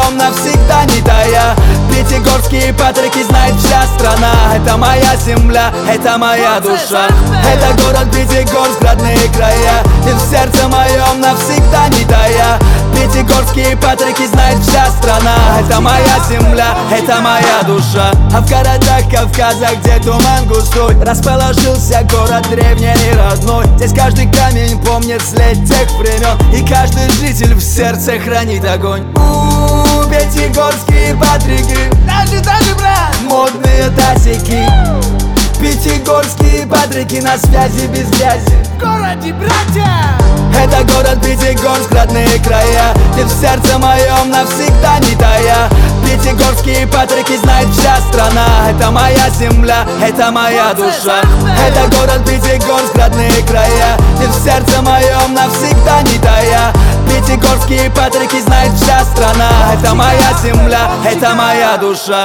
моем навсегда не тая. Пятигорские Патрики знает вся страна. Это моя земля, это моя душа. Это город Пятигорск, родные края. И в сердце моем навсегда не тая. Пятигорские Патрики знает вся страна. Это моя земля, это моя душа. А в городах Кавказа, где туман густой, расположился город древний и родной. Здесь каждый камень помнит след тех времен, и каждый житель в сердце хранит огонь. Пятигорские Патрики, даже брат, модные тасики. Пятигорские Патрики на связи без грязи. В городе братья! Это город Пятигорск, родные края. И в сердце моем навсегда не тая. Пятигорские Патрики знает вся страна. Это моя земля, это моя душа. Это город Пятигорск, родные края. И в сердце моем навсегда не тая. Пятигорские Патрики знает вся страна. Это моя земля, это моя душа.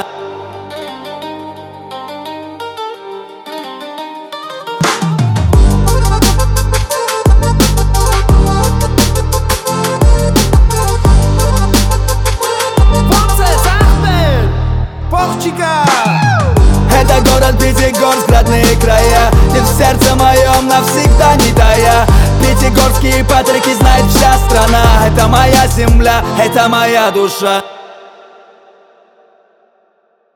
Это город Пятигорск, родные края. И в сердце моем навсегда не тая. Пятигорские Патрики знает вся страна. Это моя земля, это моя душа.